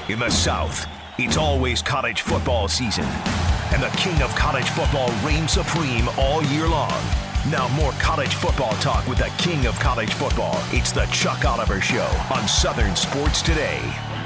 In the South, it's always college football season, and the king of college football reigns supreme all year long. Now more college football talk with the king of college football. It's the Chuck Oliver Show on Southern Sports Today.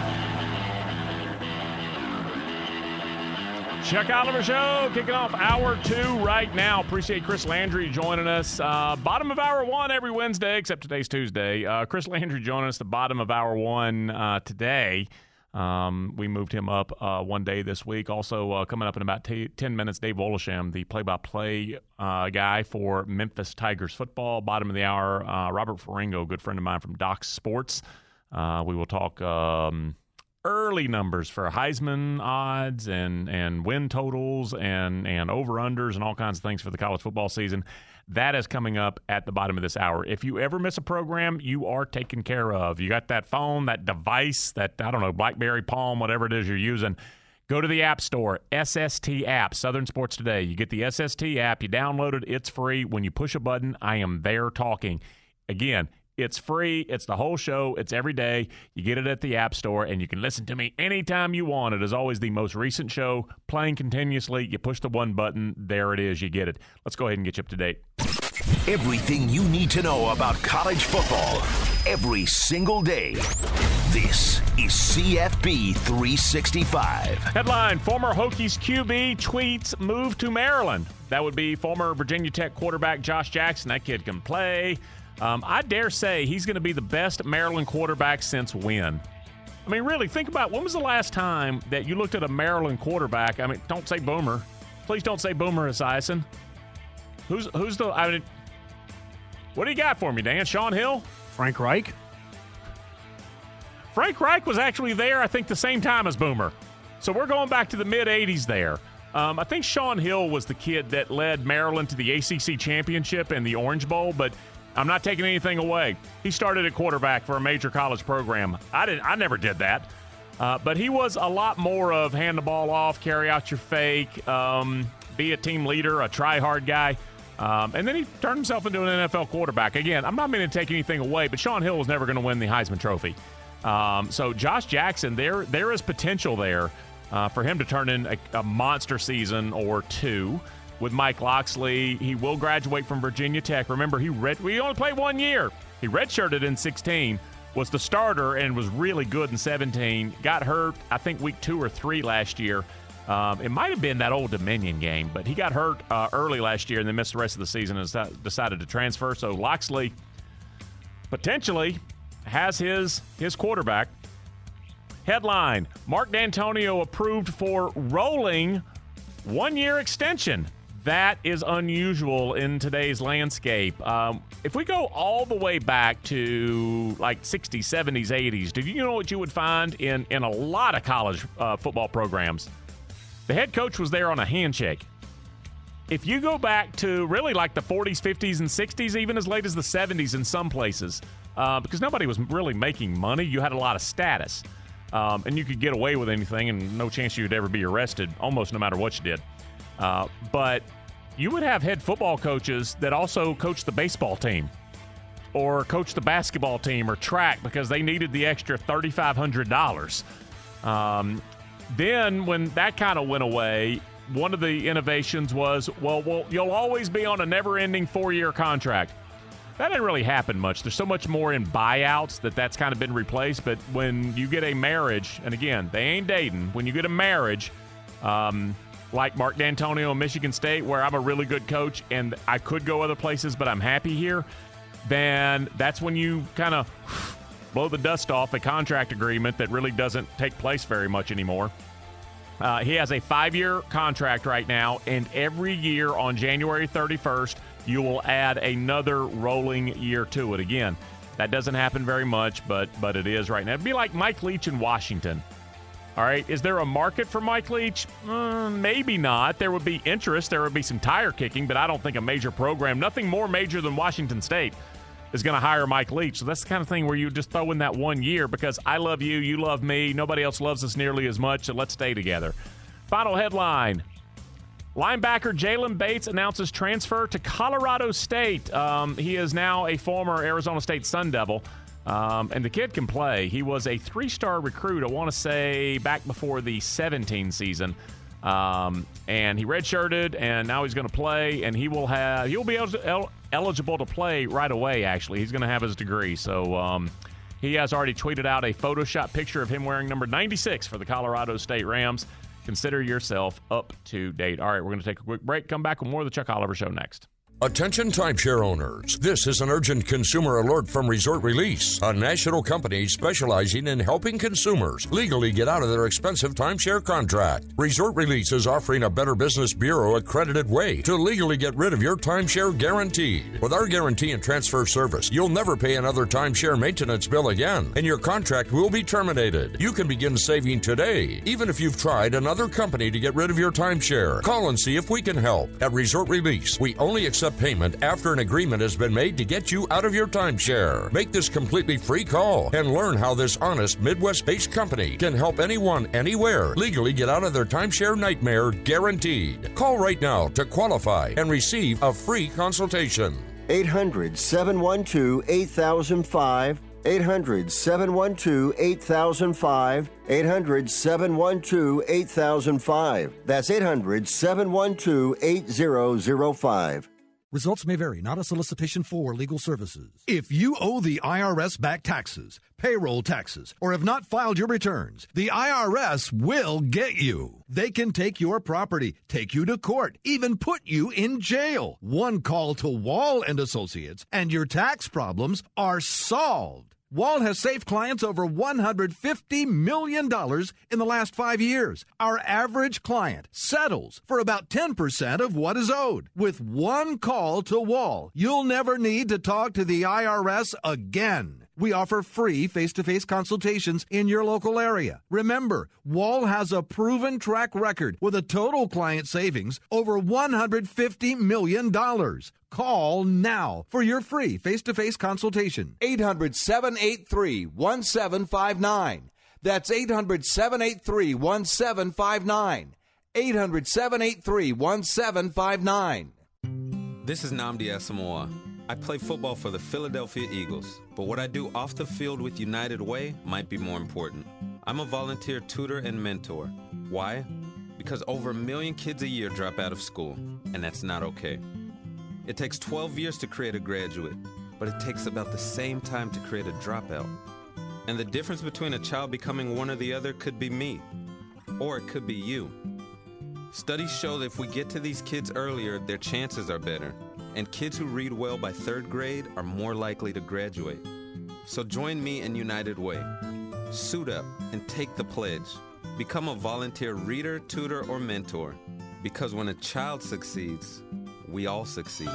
Chuck Oliver Show kicking off hour 2 right now. Appreciate Chris Landry joining us. Bottom of hour 1 every Wednesday, except today's Tuesday. Chris Landry joining us the bottom of hour 1 today. We moved him up one day this week. Also coming up in about 10 minutes, Dave Olasham, the play-by-play guy for Memphis Tigers football. Bottom of the hour, Robert Faringo, good friend of mine from Docs Sports. We will talk early numbers for Heisman odds and win totals and over-unders and all kinds of things for the college football season. That is coming up at the bottom of this hour. If you ever miss a program, you are taken care of. You got that phone, that device, that, I don't know, BlackBerry, Palm, whatever it is you're using. Go to the App Store, SST app, Southern Sports Today. You get the SST app, you download it, it's free. When you push a button, I am there talking. Again, it's free. It's the whole show. It's every day. You get it at the App Store, and you can listen to me anytime you want. It is always the most recent show, playing continuously. You push the one button. There it is. You get it. Let's go ahead and get you up to date. Everything you need to know about college football every single day. This is CFB 365. Headline, former Hokies QB tweets move to Maryland. That would be former Virginia Tech quarterback Josh Jackson. That kid can play. I dare say he's going to be the best Maryland quarterback since when? I mean, really, think about when was the last time that you looked at a Maryland quarterback? I mean, don't say Boomer. Please don't say Boomer Esiason. Who's the? I mean, what do you got for me, Dan? Sean Hill? Frank Reich? Frank Reich was actually there, I think, the same time as Boomer. So we're going back to the mid-'80s there. I think Sean Hill was the kid that led Maryland to the ACC championship and the Orange Bowl, but I'm not taking anything away. He started at quarterback for a major college program. I never did that. But he was a lot more of hand the ball off, carry out your fake, be a team leader, a try-hard guy. And then he turned himself into an NFL quarterback. Again, I'm not meaning to take anything away, but Sean Hill was never going to win the Heisman Trophy. So Josh Jackson, there is potential there for him to turn in a monster season or two. With Mike Locksley, he will graduate from Virginia Tech. Remember, he only played 1 year. He redshirted in 16, was the starter, and was really good in 17. Got hurt, I think, week 2 or 3 last year. It might have been that Old Dominion game, but he got hurt early last year and then missed the rest of the season and decided to transfer. So Locksley potentially has his quarterback. Headline, Mark D'Antonio approved for rolling 1-year extension. That is unusual in today's landscape. If we go all the way back to like 60s, 70s, 80s, do you know what you would find in a lot of college football programs? The head coach was there on a handshake. If you go back to really like the 40s, 50s, and 60s, even as late as the 70s in some places, because nobody was really making money, you had a lot of status. And you could get away with anything and no chance you'd ever be arrested, almost no matter what you did. But you would have head football coaches that also coached the baseball team or coached the basketball team or track because they needed the extra $3,500. Then when that kind of went away, one of the innovations was, well, you'll always be on a never-ending 4-year contract. That didn't really happen much. There's so much more in buyouts that's kind of been replaced. But when you get a marriage, and again, they ain't dating. When you get a marriage, like Mark D'Antonio in Michigan State, where I'm a really good coach and I could go other places, but I'm happy here, then that's when you kind of blow the dust off a contract agreement that really doesn't take place very much anymore. He has a 5-year contract right now, and every year on January 31st, you will add another rolling year to it. Again, that doesn't happen very much, but it is right now. It'd be like Mike Leach in Washington. All right, is there a market for Mike Leach? Maybe not. There would be interest. There would be some tire kicking, but I don't think a major program, nothing more major than Washington State, is going to hire Mike Leach. So that's the kind of thing where you just throw in that 1 year because I love you, you love me, nobody else loves us nearly as much, so let's stay together. Final headline. Linebacker Jalen Bates announces transfer to Colorado State. He is now a former Arizona State Sun Devil. And the kid can play. He was a 3-star recruit, I want to say, back before the 17 season. And he redshirted, and now he's going to play, and he'll be eligible to play right away, actually. He's going to have his degree. So he has already tweeted out a Photoshop picture of him wearing number 96 for the Colorado State Rams. Consider yourself up to date. All right, we're going to take a quick break. Come back with more of the Chuck Oliver Show next. Attention timeshare owners. This is an urgent consumer alert from Resort Release, a national company specializing in helping consumers legally get out of their expensive timeshare contract. Resort Release is offering a Better Business Bureau accredited way to legally get rid of your timeshare guaranteed. With our guarantee and transfer service, you'll never pay another timeshare maintenance bill again, and your contract will be terminated. You can begin saving today, even if you've tried another company to get rid of your timeshare. Call and see if we can help. At Resort Release, we only accept payment after an agreement has been made to get you out of your timeshare. Make this completely free call and learn how this honest Midwest-based company can help anyone, anywhere, legally get out of their timeshare nightmare guaranteed. Call right now to qualify and receive a free consultation. 800-712-8005. 800-712-8005. 800-712-8005. That's 800-712-8005. Results may vary, not a solicitation for legal services. If you owe the IRS back taxes, payroll taxes, or have not filed your returns, the IRS will get you. They can take your property, take you to court, even put you in jail. One call to Wall & Associates, and your tax problems are solved. Wall has saved clients over $150 million in the last 5 years. Our average client settles for about 10% of what is owed. With one call to Wall, you'll never need to talk to the IRS again. We offer free face-to-face consultations in your local area. Remember, Wall has a proven track record with a total client savings over $150 million. Call now for your free face-to-face consultation. 800-783-1759. That's 800-783-1759. 800-783-1759. This is Nnamdi Asamoah. I play football for the Philadelphia Eagles, but what I do off the field with United Way might be more important. I'm a volunteer tutor and mentor. Why? Because over 1 million kids a year drop out of school, and that's not okay. It takes 12 years to create a graduate, but it takes about the same time to create a dropout. And the difference between a child becoming one or the other could be me, or it could be you. Studies show that if we get to these kids earlier, their chances are better. And kids who read well by 3rd grade are more likely to graduate. So join me in United Way. Suit up and take the pledge. Become a volunteer reader, tutor, or mentor. Because when a child succeeds, we all succeed.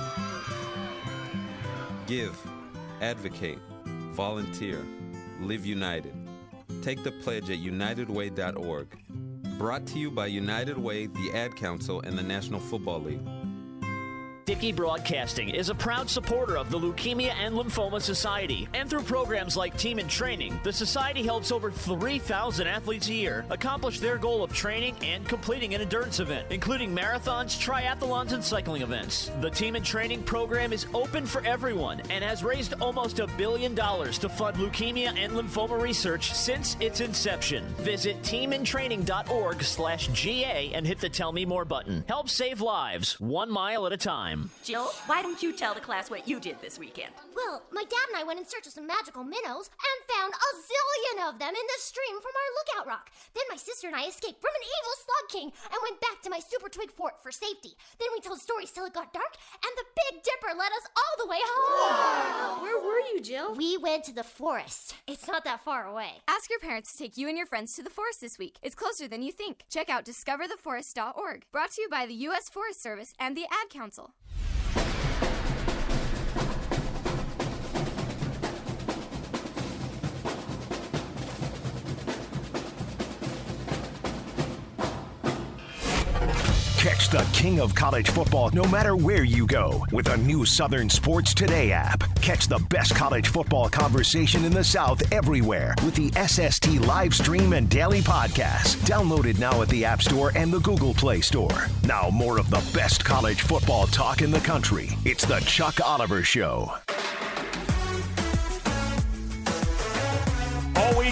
Give, advocate, volunteer, live united. Take the pledge at unitedway.org. Brought to you by United Way, the Ad Council, and the National Football League. Dickey Broadcasting is a proud supporter of the Leukemia and Lymphoma Society. And through programs like Team in Training, the Society helps over 3,000 athletes a year accomplish their goal of training and completing an endurance event, including marathons, triathlons, and cycling events. The Team in Training program is open for everyone and has raised almost $1 billion to fund leukemia and lymphoma research since its inception. Visit teamintraining.org/GA and hit the Tell Me More button. Help save lives, 1 mile at a time. Jill, why don't you tell the class what you did this weekend? Well, my dad and I went in search of some magical minnows and found a zillion of them in the stream from our lookout rock. Then my sister and I escaped from an evil slug king and went back to my super twig fort for safety. Then we told stories till it got dark, and the Big Dipper led us all the way home. Wow. Where were you, Jill? We went to the forest. It's not that far away. Ask your parents to take you and your friends to the forest this week. It's closer than you think. Check out discovertheforest.org. Brought to you by the U.S. Forest Service and the Ad Council. Catch the king of college football no matter where you go with the new Southern Sports Today app. Catch the best college football conversation in the South everywhere with the SST live stream and daily podcast. Downloaded now at the App Store and the Google Play Store. Now more of the best college football talk in the country. It's the Chuck Oliver Show.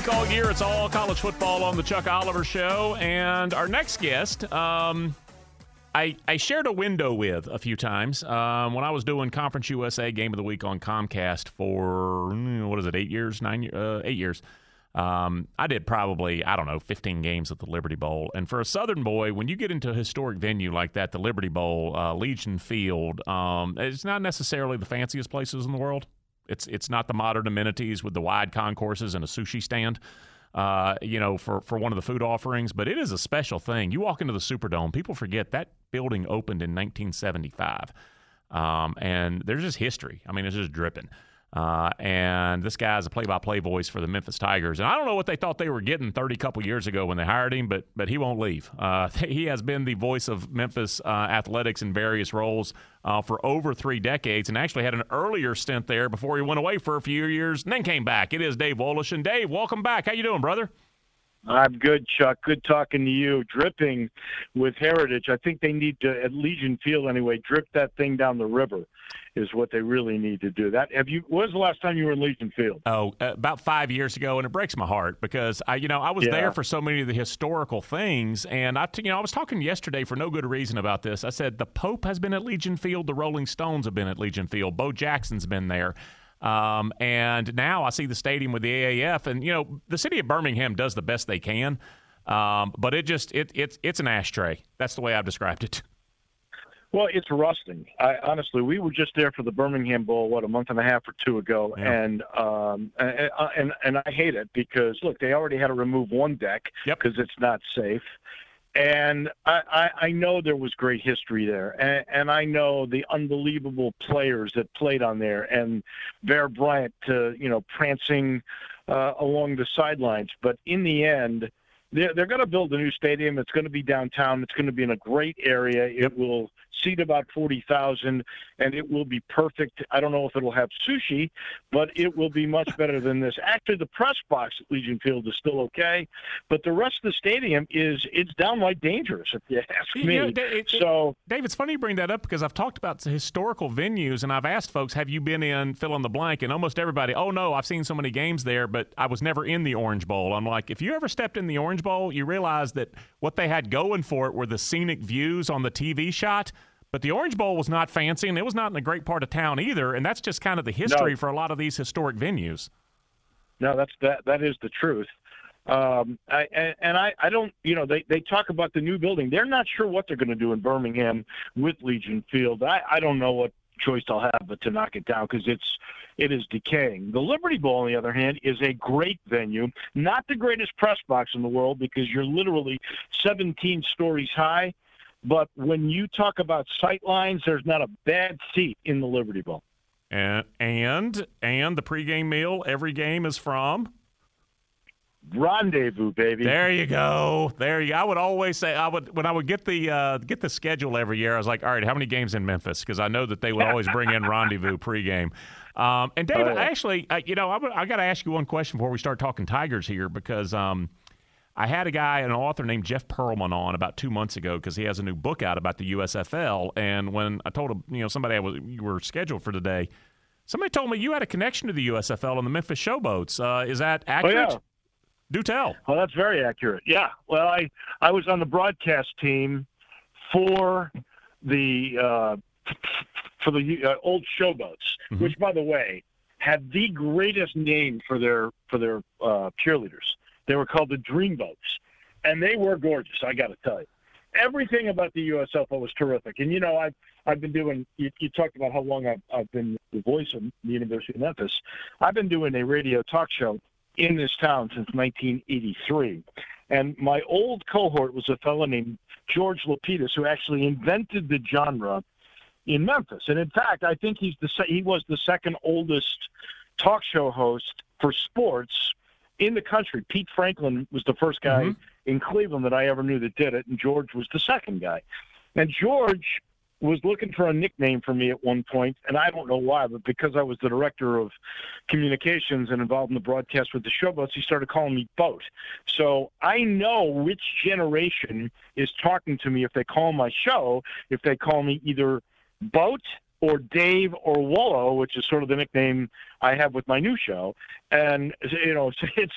week, all year. It's all college football on the Chuck Oliver Show. And our next guest, I shared a window with a few times when I was doing Conference USA Game of the Week on Comcast for, 8 years? 8 years. I did probably, 15 games at the Liberty Bowl. And for a Southern boy, when you get into a historic venue like that, the Liberty Bowl, Legion Field, it's not necessarily the fanciest places in the world. It's not the modern amenities with the wide concourses and a sushi stand, for one of the food offerings. But it is a special thing. You walk into the Superdome, people forget that building opened in 1975. And there's just history. I mean, it's just dripping. And this guy's a play-by-play voice for the Memphis Tigers. And I don't know what they thought they were getting 30 years ago when they hired him, but he won't leave. He has been the voice of Memphis athletics in various roles for over 3 decades, and actually had an earlier stint there before he went away for a few years and then came back. It is Dave Wolosh. And Dave, welcome back. How you doing, brother? I'm good, Chuck. Good talking to you. Dripping with heritage. I think they need to, at Legion Field anyway, drip that thing down the river is what they really need to do. When was the last time you were in Legion Field? Oh, about 5 years ago, and it breaks my heart because I was there for so many of the historical things, and I was talking yesterday for no good reason about this. I said the Pope has been at Legion Field, the Rolling Stones have been at Legion Field, Bo Jackson's been there. And now I see the stadium with the AAF, and the city of Birmingham does the best they can, but it's an ashtray. That's the way I've described it. Well, it's rusting. Honestly, we were just there for the Birmingham Bowl, a month and a half or 2 ago, yeah. and I hate it because look, they already had to remove one deck because it's not safe. And I know there was great history there, and I know the unbelievable players that played on there, and Bear Bryant, prancing along the sidelines. But in the end, they're going to build a new stadium. It's going to be downtown. It's going to be in a great area. It will seat about 40,000, and it will be perfect. I don't know if it'll have sushi, but it will be much better than this. Actually, the press box at Legion Field is still okay, but the rest of the stadium it's downright dangerous, if you ask me. Dave, it's funny you bring that up because I've talked about historical venues, and I've asked folks, have you been in fill in the blank? And almost everybody, oh, no, I've seen so many games there, but I was never in the Orange Bowl. I'm like, if you ever stepped in the Orange Bowl, you realize that what they had going for it were the scenic views on the TV shot. But the Orange Bowl was not fancy, and it was not in a great part of town either, and that's just kind of the history for a lot of these historic venues. No, that is the truth. I don't, they talk about the new building. They're not sure what they're going to do in Birmingham with Legion Field. I don't know what choice they'll have but to knock it down because it is decaying. The Liberty Bowl, on the other hand, is a great venue, not the greatest press box in the world because you're literally 17 stories high. But when you talk about sight lines, there's not a bad seat in the Liberty Bowl. And the pregame meal, every game is from? Rendezvous, baby. There you go. I would always say when I would get the schedule every year. I was like, all right, how many games in Memphis? Because I know that they would always bring in Rendezvous pregame. And Dave, actually, I got to ask you one question before we start talking Tigers here because I had an author named Jeff Pearlman on about 2 months ago because he has a new book out about the USFL. And when I told him, somebody you were scheduled for today, somebody told me you had a connection to the USFL and the Memphis Showboats. Is that accurate? Oh, yeah. Do tell. Well, that's very accurate. Yeah. Well, I was on the broadcast team for the old Showboats, which, by the way, had the greatest name for their cheerleaders. They were called the Dreamboats, and they were gorgeous, I got to tell you. Everything about the USFL was terrific. And, I've been doing – you talked about how long I've been the voice of the University of Memphis. I've been doing a radio talk show in this town since 1983. And my old cohort was a fellow named George Lapidus, who actually invented the genre in Memphis. And, in fact, I think he was the second oldest talk show host for sports in the country. Pete Franklin was the first guy in Cleveland that I ever knew that did it, and George was the second guy. And George was looking for a nickname for me at one point, and I don't know why, but because I was the director of communications and involved in the broadcast with the Showboats, he started calling me Boat. So I know which generation is talking to me if they call my show, if they call me either Boat or Dave or Wallo, which is sort of the nickname I have with my new show. And, you know,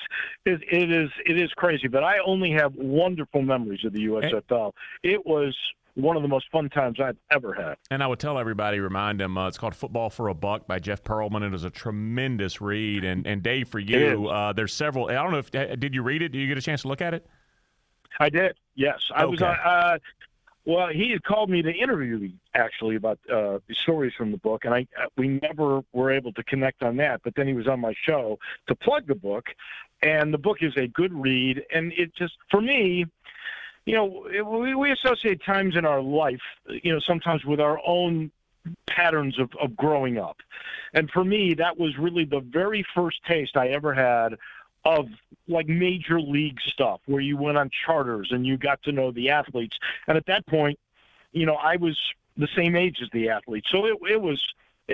it is crazy. But I only have wonderful memories of the USFL. It was one of the most fun times I've ever had. And I would tell everybody, remind them, it's called Football for a Buck by Jeff Pearlman. It is a tremendous read. And Dave, for you, there's several. I don't know if did you read it? Did you get a chance to look at it? I did. Yes, I was. Okay. Well, he had called me to interview me actually about the stories from the book, and we never were able to connect on that. But then he was on my show to plug the book, and the book is a good read. And it just, for me, you know, we associate times in our life, you know, sometimes with our own patterns of growing up. And for me, that was really the very first taste I ever had of like major league stuff, where you went on charters and you got to know the athletes. And at that point, you know, I was the same age as the athletes. So it was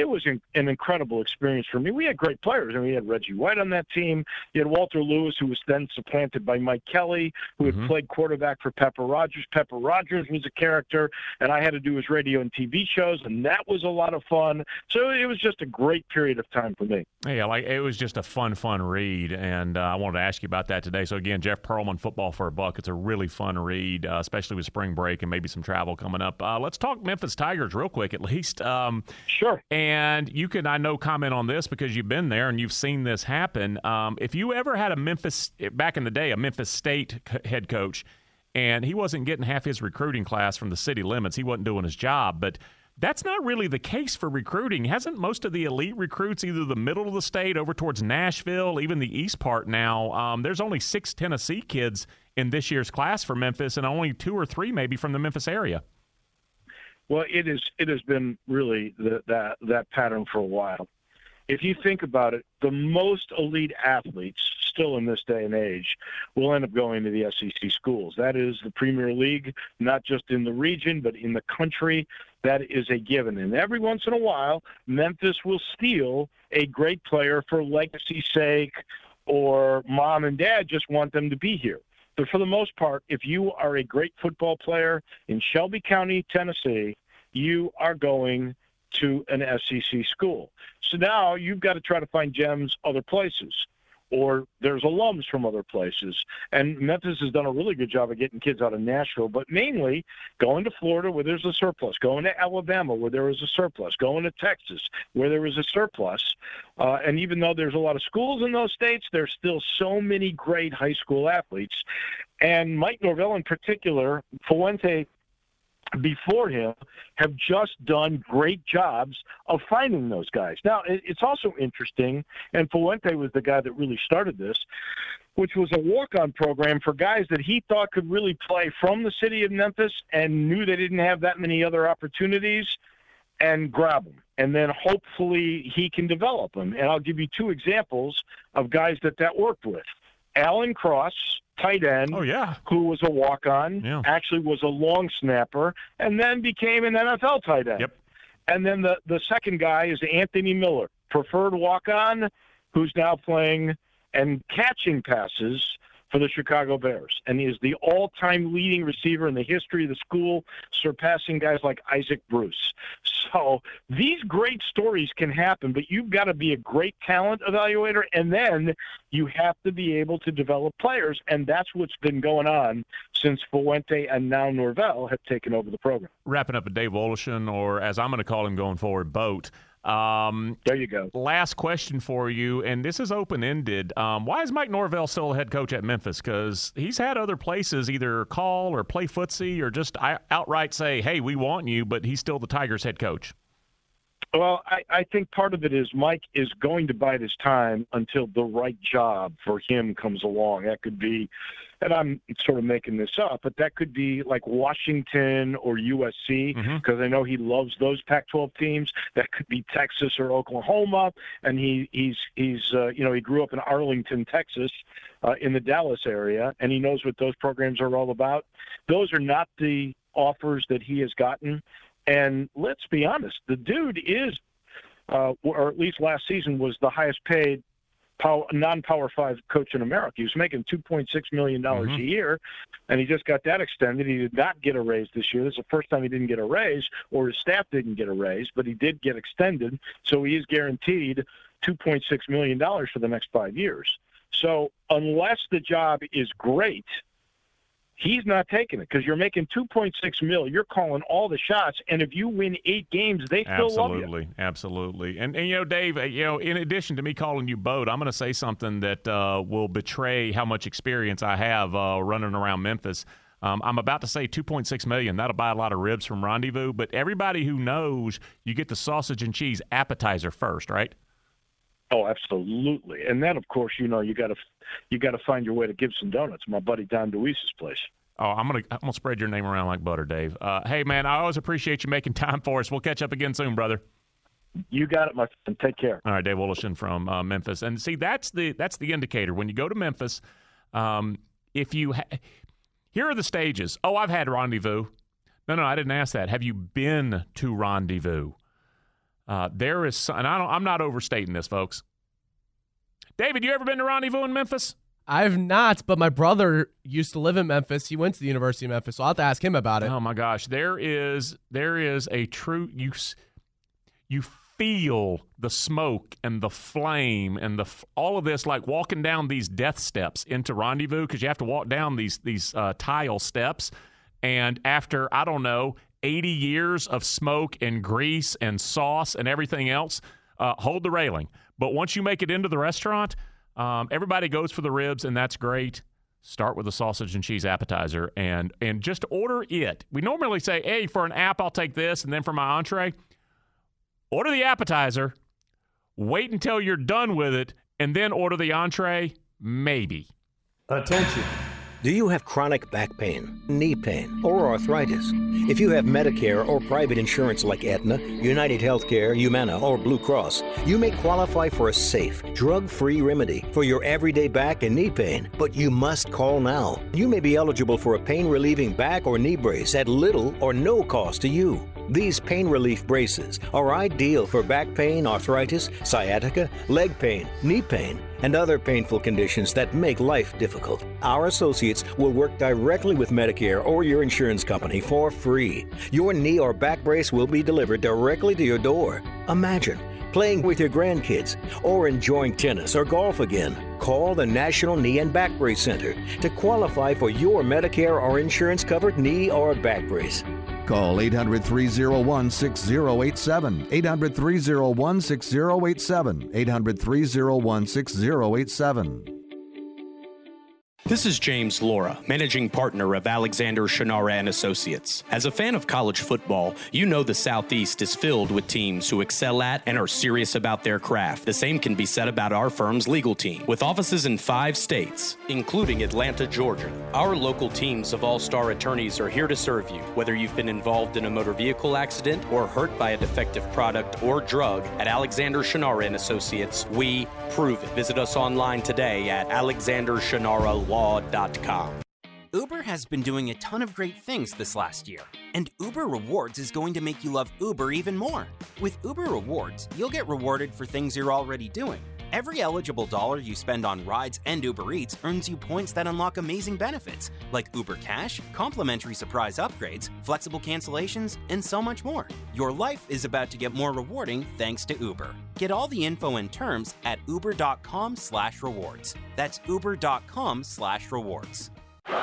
an incredible experience for me. We had great players. I mean, we had Reggie White on that team. You had Walter Lewis, who was then supplanted by Mike Kelly, who had played quarterback for Pepper Rogers. Pepper Rogers was a character, and I had to do his radio and TV shows, and that was a lot of fun. So it was just a great period of time for me. Yeah, it was just a fun read, and I wanted to ask you about that today. So, again, Jeff Pearlman, Football for a Buck. It's a really fun read, especially with spring break and maybe some travel coming up. Let's talk Memphis Tigers real quick, at least. Sure. And you can, I know, comment on this because you've been there and you've seen this happen. If you ever had back in the day, a Memphis State head coach, and he wasn't getting half his recruiting class from the city limits, he wasn't doing his job. But that's not really the case for recruiting. Hasn't most of the elite recruits either the middle of the state over towards Nashville, even the east part now? There's only 6 Tennessee kids in this year's class for Memphis and only 2 or 3 maybe from the Memphis area. Well, it has been really that pattern for a while. If you think about it, the most elite athletes still in this day and age will end up going to the SEC schools. That is the Premier League, not just in the region, but in the country. That is a given. And every once in a while, Memphis will steal a great player for legacy's sake, or mom and dad just want them to be here. But for the most part, if you are a great football player in Shelby County, Tennessee, you are going to an SEC school. So now you've got to try to find gems other places, or there's alums from other places. And Memphis has done a really good job of getting kids out of Nashville, but mainly going to Florida where there's a surplus, going to Alabama where there is a surplus, going to Texas where there is a surplus. And even though there's a lot of schools in those states, there's still so many great high school athletes. And Mike Norvell in particular, Fuente before him, have just done great jobs of finding those guys. Now, it's also interesting, and Fuente was the guy that really started this, which was a walk-on program for guys that he thought could really play from the city of Memphis and knew they didn't have that many other opportunities, and grab them. And then hopefully he can develop them. And I'll give you 2 examples of guys that worked with. Alan Cross, tight end, who was a walk-on, actually was a long snapper, and then became an NFL tight end. Yep. And then the second guy is Anthony Miller, preferred walk-on, who's now playing and catching passes for the Chicago Bears, and he is the all-time leading receiver in the history of the school, surpassing guys like Isaac Bruce. So these great stories can happen, but you've got to be a great talent evaluator, and then you have to be able to develop players, and that's what's been going on since Fuente and now Norvell have taken over the program. Wrapping up with Dave Woloshin, or as I'm going to call him going forward, Boat. There you go. Last question for you, and this is open-ended. Why is Mike Norvell still a head coach at Memphis? Because he's had other places either call or play footsie or just outright say, hey, we want you, but he's still the Tigers head coach. Well, I think part of it is Mike is going to bide his time until the right job for him comes along. That could be, and I'm sort of making this up, but that could be like Washington or USC, because I know he loves those Pac-12 teams. That could be Texas or Oklahoma, and he grew up in Arlington, Texas, in the Dallas area, and he knows what those programs are all about. Those are not the offers that he has gotten. And let's be honest, the dude is, or at least last season, was the highest paid non-Power 5 coach in America. He was making $2.6 million a year, and he just got that extended. He did not get a raise this year. This is the first time he didn't get a raise, or his staff didn't get a raise, but he did get extended, so he is guaranteed $2.6 million for the next 5 years. So unless the job is great, he's not taking it, because you're making $2.6 million. You're calling all the shots, and if you win 8 games, they still love you. Absolutely. And Dave, in addition to me calling you Boat, I'm going to say something that will betray how much experience I have running around Memphis. I'm about to say $2.6 million. That'll buy a lot of ribs from Rendezvous, but everybody who knows, you get the sausage and cheese appetizer first, right? Oh, absolutely. And then, of course, you got to find your way to Gibson Donuts, my buddy Don DeWeese's place. Oh, I'm gonna spread your name around like butter, Dave. Hey, man, I always appreciate you making time for us. We'll catch up again soon, brother. You got it, my friend. Take care. All right, Dave Wollerson from Memphis. And see, that's the indicator. When you go to Memphis, if you here are the stages. Oh, I've had Rendezvous. No, I didn't ask that. Have you been to Rendezvous? There is, and I'm not overstating this, folks. David, you ever been to Rendezvous in Memphis? I've not, but my brother used to live in Memphis. He went to the University of Memphis, so I'll have to ask him about it. Oh my gosh, there is a true you feel the smoke and the flame and all of this, like walking down these death steps into Rendezvous, because you have to walk down these tile steps, and after 80 years of smoke and grease and sauce and everything else, hold the railing. But once you make it into the restaurant, everybody goes for the ribs, and that's great. Start with a sausage and cheese appetizer and just order it. We normally say, hey, for an app, I'll take this, and then for my entree, order the appetizer, wait until you're done with it, and then order the entree, maybe. Attention. Do you have chronic back pain, knee pain, or arthritis? If you have Medicare or private insurance like Aetna, United Healthcare, Humana, or Blue Cross, you may qualify for a safe, drug-free remedy for your everyday back and knee pain, but you must call now. You may be eligible for a pain-relieving back or knee brace at little or no cost to you. These pain relief braces are ideal for back pain, arthritis, sciatica, leg pain, knee pain, and other painful conditions that make life difficult. Our associates will work directly with Medicare or your insurance company for free. Your knee or back brace will be delivered directly to your door. Imagine playing with your grandkids or enjoying tennis or golf again. Call the National Knee and Back Brace Center to qualify for your Medicare or insurance-covered knee or back brace. Call 800-301-6087, 800-301-6087, 800-301-6087. This is James Laura, managing partner of Alexander Shannara & Associates. As a fan of college football, you know the Southeast is filled with teams who excel at and are serious about their craft. The same can be said about our firm's legal team. With offices in 5 states, including Atlanta, Georgia, our local teams of all-star attorneys are here to serve you. Whether you've been involved in a motor vehicle accident or hurt by a defective product or drug, at Alexander Shannara & Associates, we prove it. Visit us online today at alexandershannaralaw.com. Uber has been doing a ton of great things this last year, and Uber Rewards is going to make you love Uber even more. With Uber Rewards, you'll get rewarded for things you're already doing. Every eligible dollar you spend on rides and Uber Eats earns you points that unlock amazing benefits, like Uber Cash, complimentary surprise upgrades, flexible cancellations, and so much more. Your life is about to get more rewarding thanks to Uber. Get all the info and terms at uber.com/rewards. That's uber.com/rewards.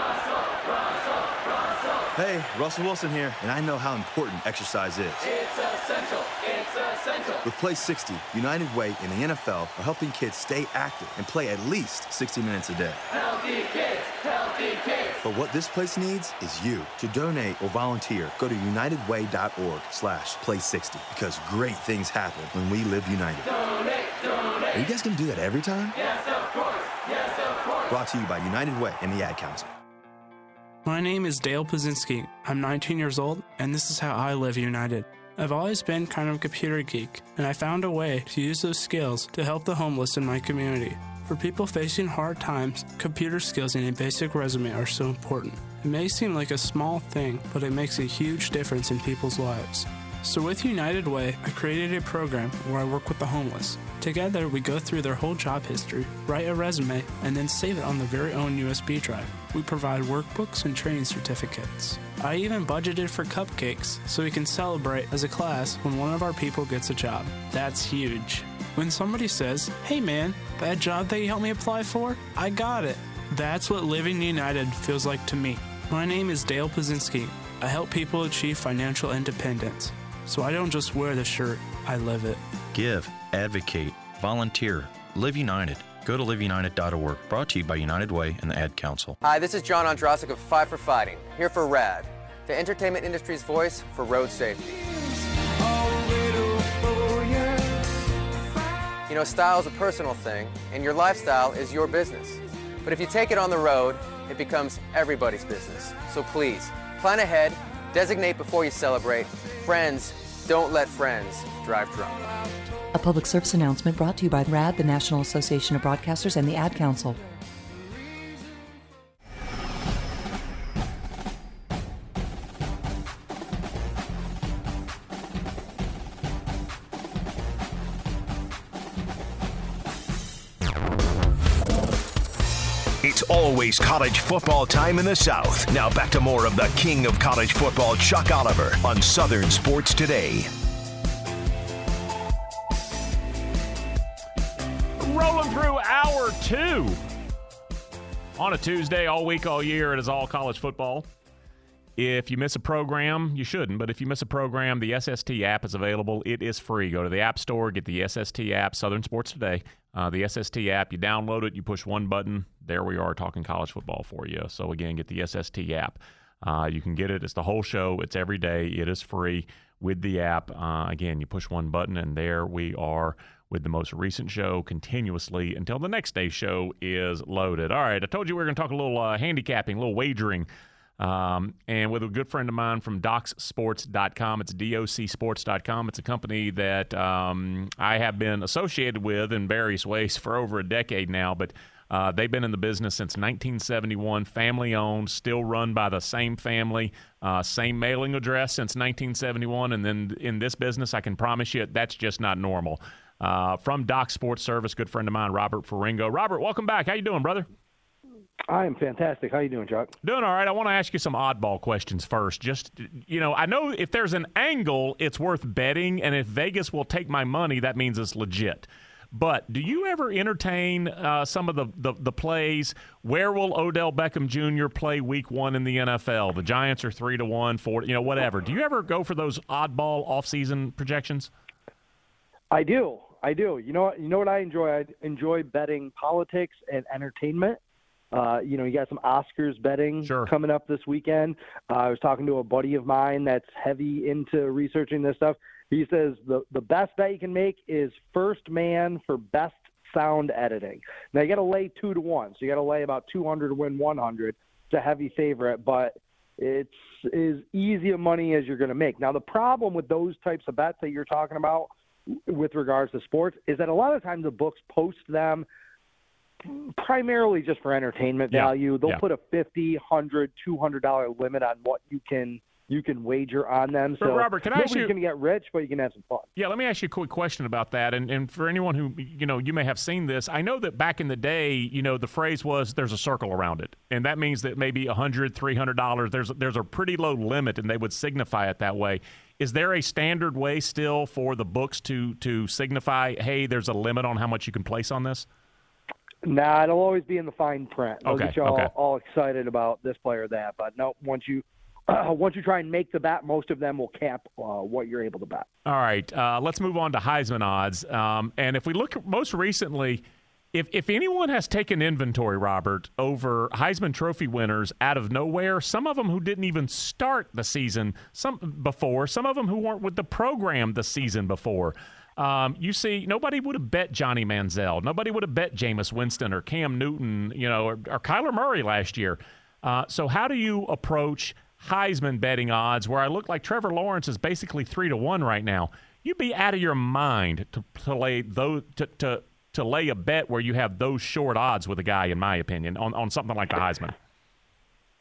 Hey, Russell Wilson here, and I know how important exercise is. It's essential. It's essential. With Play 60, United Way and the NFL are helping kids stay active and play at least 60 minutes a day. Healthy kids, healthy kids. But what this place needs is you. To donate or volunteer, go to unitedway.org/play60, because great things happen when we live united. Donate, donate. Are you guys going to do that every time? Yes, of course. Yes, of course. Brought to you by United Way and the Ad Council. My name is Dale Pazinski. I'm 19 years old, and this is how I live united. I've always been kind of a computer geek, and I found a way to use those skills to help the homeless in my community. For people facing hard times, computer skills and a basic resume are so important. It may seem like a small thing, but it makes a huge difference in people's lives. So with United Way, I created a program where I work with the homeless. Together, we go through their whole job history, write a resume, and then save it on their very own USB drive. We provide workbooks and training certificates. I even budgeted for cupcakes so we can celebrate as a class when one of our people gets a job. That's huge. When somebody says, "Hey man, that job that you helped me apply for, I got it." That's what Living United feels like to me. My name is Dale Pazinski. I help people achieve financial independence. So I don't just wear the shirt, I live it. Give, advocate, volunteer, Live United. Go to liveunited.org. Brought to you by United Way and the Ad Council. Hi, this is John Ondrasik of Five for Fighting, here for RAD, the entertainment industry's voice for road safety. You know, style is a personal thing, and your lifestyle is your business. But if you take it on the road, it becomes everybody's business. So please, plan ahead, designate before you celebrate. Friends, don't let friends drive drunk. A public service announcement brought to you by RAD, the National Association of Broadcasters, and the Ad Council. It's always college football time in the South. Now back to more of the king of college football, Chuck Oliver, on Southern Sports Today. Rolling through hour 2 on a Tuesday, all week, all year. It is all college football. If you miss a program, you shouldn't, but if you miss a program, the SST app is available. It is free. Go to the App Store, get the SST app, Southern Sports Today. The SST app, you download it, you push one button. There we are talking college football for you. So, again, get the SST app. You can get it. It's the whole show. It's every day. It is free with the app. Again, you push one button, and there we are with the most recent show continuously until the next day's show is loaded. All right, I told you we were going to talk a little handicapping, a little wagering. And with a good friend of mine from DocSports.com, it's DOCSports.com. It's a company that I have been associated with in various ways for over a decade now, but they've been in the business since 1971, family-owned, still run by the same family, same mailing address since 1971, and then in this business, I can promise you that's just not normal. From Doc Sports Service, good friend of mine, Robert Ferringo. Robert, welcome back. How you doing, brother? I am fantastic. How you doing, Chuck? Doing all right. I want to ask you some oddball questions first. Just, I know if there's an angle, it's worth betting, and if Vegas will take my money, that means it's legit. But do you ever entertain some of the plays? Where will Odell Beckham Jr. play Week 1 in the NFL? The Giants are 3-1, 4, whatever. Do you ever go for those oddball offseason projections? I do. You know what I enjoy? I enjoy betting politics and entertainment. You got some Oscars betting coming up this weekend. I was talking to a buddy of mine that's heavy into researching this stuff. He says the best bet you can make is first man for best sound editing. Now, you got to lay 2-1, so you got to lay about 200 to win 100. It's a heavy favorite, but it's as easy a money as you're going to make. Now, the problem with those types of bets that you're talking about with regards to sports is that a lot of times the books post them primarily just for entertainment value. They'll put a $50, $100, $200 limit on what you can wager on them. So Robert, can I ask you, nobody's going to get rich, but you can have some fun. Yeah, let me ask you a quick question about that. And for anyone who, you may have seen this, I know that back in the day, the phrase was there's a circle around it. And that means that maybe $100, $300, there's a pretty low limit, and they would signify it that way. Is there a standard way still for the books to signify, hey, there's a limit on how much you can place on this? Nah, it'll always be in the fine print. They'll Okay, get you all excited about this player or that. But no, once you try and make the bet, most of them will cap what you're able to bet. All right, let's move on to Heisman odds. And if we look most recently, if anyone has taken inventory, Robert, over Heisman Trophy winners out of nowhere, some of them who didn't even start the season some of them who weren't with the program the season before. You see, nobody would have bet Johnny Manziel. Nobody would have bet Jameis Winston or Cam Newton, or Kyler Murray last year. So how do you approach Heisman betting odds where I look like Trevor Lawrence is basically 3-1 right now? You'd be out of your mind to lay those to lay a bet where you have those short odds with a guy, in my opinion, on something like the Heisman.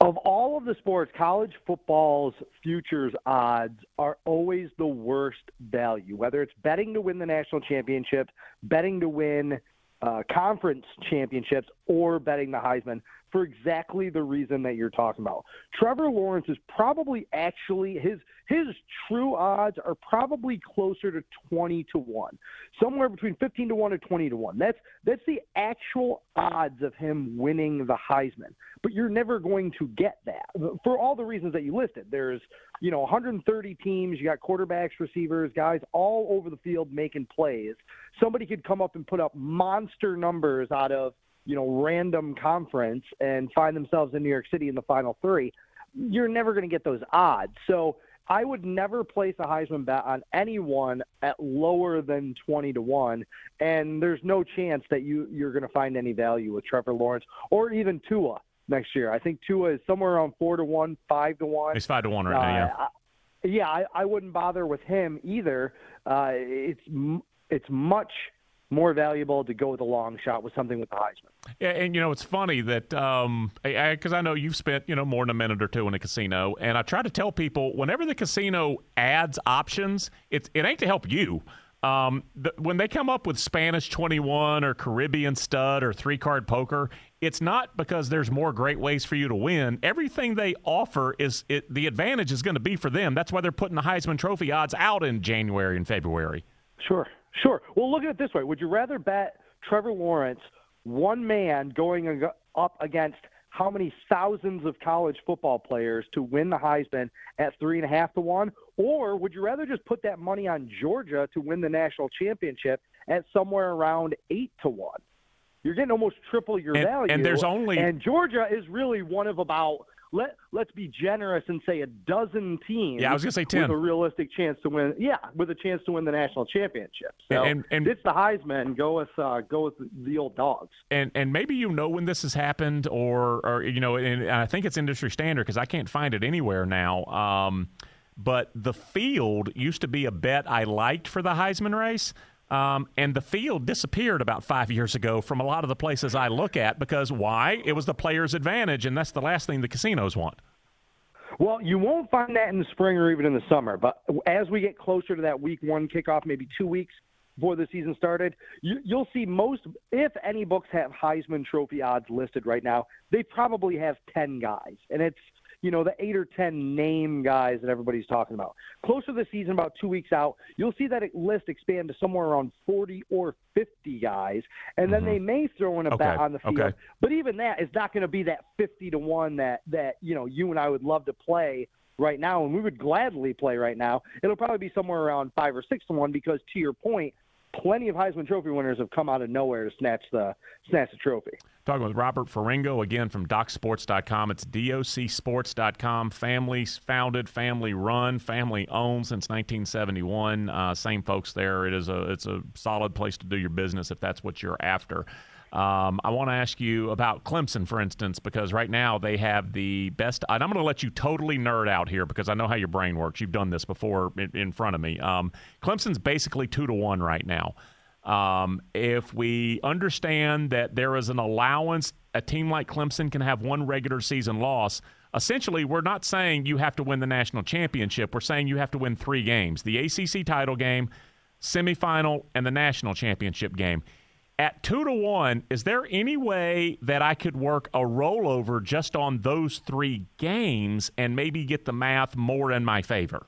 Of all of the sports, college football's futures odds are always the worst value, whether it's betting to win the national championship, betting to win conference championships, or betting the Heisman, for exactly the reason that you're talking about. Trevor Lawrence is probably actually his true odds are probably closer to 20-1, somewhere between 15-1 and 20-1. That's the actual odds of him winning the Heisman. But you're never going to get that for all the reasons that you listed. There's 130 teams. You got quarterbacks, receivers, guys all over the field making plays. Somebody could come up and put up monster numbers out of random conference and find themselves in New York City in the Final Three. You're never going to get those odds. So I would never place a Heisman bet on anyone at lower than 20-1, and there's no chance that you're going to find any value with Trevor Lawrence or even Tua next year. I think Tua is somewhere around 4-1, 5-1. He's 5-1 right now, yeah. I wouldn't bother with him either. It's much more valuable to go with a long shot with something with the Heisman. Yeah, and it's funny that because I know you've spent more than a minute or two in a casino, and I try to tell people whenever the casino adds options, it ain't to help you. When they come up with Spanish 21 or Caribbean stud or 3-card poker, it's not because there's more great ways for you to win. Everything they offer the advantage is going to be for them. That's why they're putting the Heisman Trophy odds out in January and February. Sure. Well, look at it this way. Would you rather bet Trevor Lawrence, one man going up against how many thousands of college football players to win the Heisman at 3.5-1? Or would you rather just put that money on Georgia to win the national championship at somewhere around 8-1? You're getting almost triple your value. And Georgia is really one of about, let's be generous and say, a dozen teams. Yeah, I was going to say 10. With a realistic chance to win. Yeah, with a chance to win the national championship. So and it's the Heisman. Go with the old dogs. And maybe when this has happened, or and I think it's industry standard because I can't find it anywhere now. But the field used to be a bet I liked for the Heisman race. And the field disappeared about 5 years ago from a lot of the places I look at because why? It was the player's advantage, and that's the last thing the casinos want. Well, you won't find that in the spring or even in the summer. But as we get closer to that week 1 kickoff, maybe 2 weeks before the season started, you'll see most, if any books have Heisman Trophy odds listed right now, they probably have 10 guys. And it's, the 8 or 10 name guys that everybody's talking about. Closer to the season, about 2 weeks out, you'll see that list expand to somewhere around 40 or 50 guys, and then they may throw in a bet on the field. Okay. But even that is not going to be that 50-1 that you and I would love to play right now, and we would gladly play right now. It'll probably be somewhere around 5 or 6-1 because, to your point, plenty of Heisman Trophy winners have come out of nowhere to snatch the trophy. Talking with Robert Ferringo, again, from DocSports.com. It's DOCSports.com. Families founded, family run, family owned since 1971. Same folks there. It's a solid place to do your business if that's what you're after. I want to ask you about Clemson, for instance, because right now they have the best – and I'm going to let you totally nerd out here because I know how your brain works. You've done this before in front of me. Clemson's basically 2-1 right now. If we understand that there is an allowance, a team like Clemson can have one regular season loss. Essentially, we're not saying you have to win the national championship. We're saying you have to win 3 games, the ACC title game, semifinal, and the national championship game. At 2-1, is there any way that I could work a rollover just on those 3 games and maybe get the math more in my favor?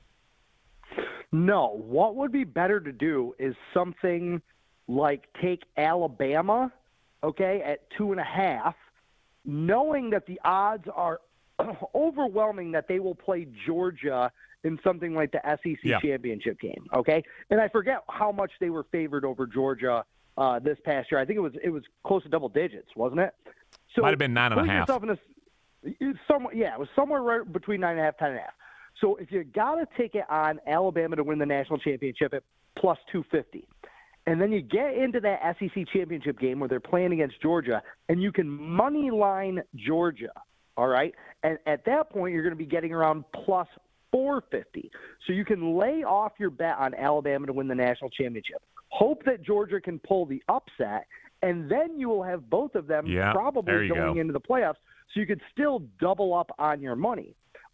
No. What would be better to do is something like take Alabama, at 2.5, knowing that the odds are overwhelming that they will play Georgia in something like the SEC championship game, And I forget how much they were favored over Georgia this past year. I think it was close to double digits, wasn't it? So might have been 9.5. It was somewhere right between 9.5, 10.5. So if you got to take it on Alabama to win the national championship at plus 250, and then you get into that SEC championship game where they're playing against Georgia, and you can money line Georgia, all right? And at that point, you're going to be getting around plus 450. So you can lay off your bet on Alabama to win the national championship. Hope that Georgia can pull the upset, and then you will have both of them there probably you going go. into the playoffs, so you could still double up on your money.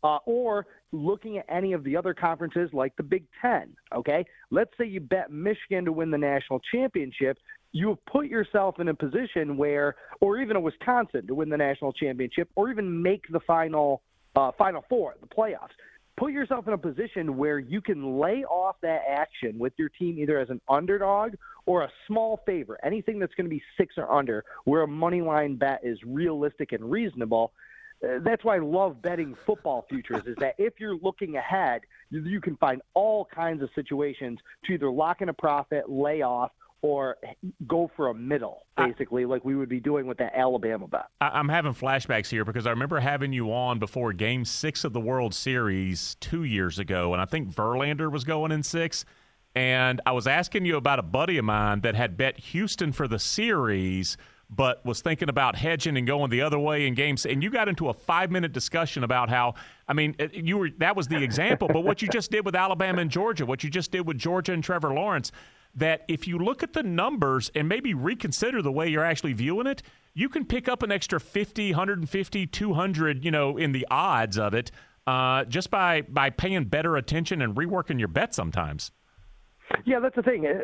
Or looking at any of the other conferences like the Big Ten, okay? Let's say you bet Michigan to win the national championship. You have put yourself in a position where, or even a Wisconsin to win the national championship, or even make the Final Four, the playoffs. Put yourself in a position where you can lay off that action with your team either as an underdog or a small favorite, anything that's going to be 6 or under, where a money line bet is realistic and reasonable. That's why I love betting football futures, is that if you're looking ahead, you can find all kinds of situations to either lock in a profit, lay off, or go for a middle, basically, like we would be doing with that Alabama bet. I'm having flashbacks here because I remember having you on before Game 6 of the World Series 2 years ago, and I think Verlander was going in 6, and I was asking you about a buddy of mine that had bet Houston for the series but was thinking about hedging and going the other way in games. And you got into a 5-minute discussion about how, I mean, that was the example, but what you just did with Alabama and Georgia, what you just did with Georgia and Trevor Lawrence, that if you look at the numbers and maybe reconsider the way you're actually viewing it, you can pick up an extra 50, 150, 200, in the odds of it just by paying better attention and reworking your bet sometimes. Yeah, that's the thing.